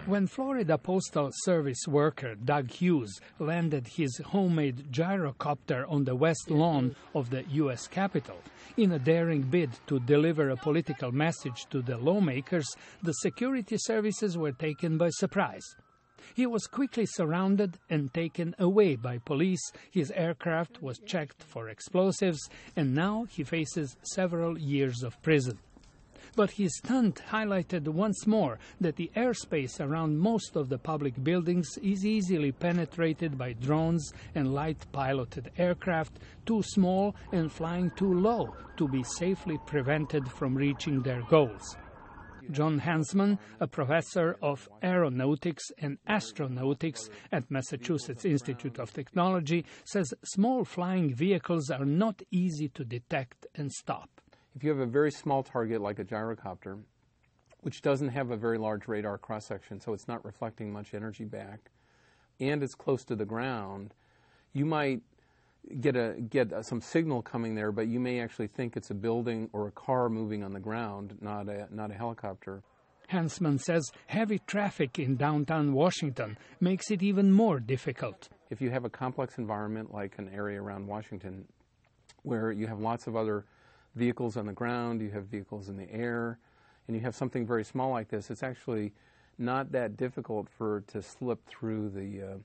When Florida Postal Service worker Doug Hughes landed his homemade gyrocopter on the west lawn of the U.S. Capitol, in a daring bid to deliver a political message to the lawmakers, the security services were taken by surprise. He was quickly surrounded and taken away by police. His aircraft was checked for explosives, and now he faces several years of prison. But his stunt highlighted once more that the airspace around most of the public buildings is easily penetrated by drones and light-piloted aircraft too small and flying too low to be safely prevented from reaching their goals. John Hansman, a professor of aeronautics and astronautics at Massachusetts Institute of Technology, says small flying vehicles are not easy to detect and stop. If you have a very small target like a gyrocopter, which doesn't have a very large radar cross-section, so it's not reflecting much energy back, and it's close to the ground, you might get some signal coming there, but you may actually think it's a building or a car moving on the ground, not a helicopter. Hansman says heavy traffic in downtown Washington makes it even more difficult. If you have a complex environment like an area around Washington where you have lots of other vehicles on the ground, you have vehicles in the air, and you have something very small like this, it's actually not that difficult to slip through the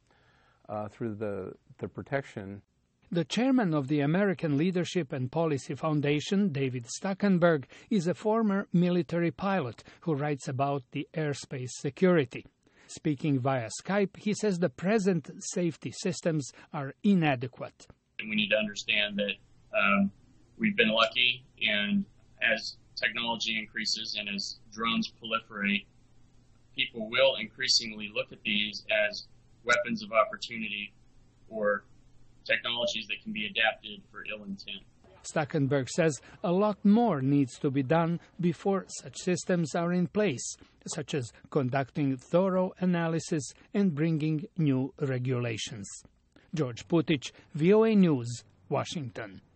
protection. The chairman of the American Leadership and Policy Foundation, David Stuckenberg, is a former military pilot who writes about the airspace security. Speaking via Skype, he says the present safety systems are inadequate. We need to understand that we've been lucky, and as technology increases and as drones proliferate, people will increasingly look at these as weapons of opportunity or technologies that can be adapted for ill intent. Stuckenberg says a lot more needs to be done before such systems are in place, such as conducting thorough analysis and bringing new regulations. George Putich, VOA News, Washington.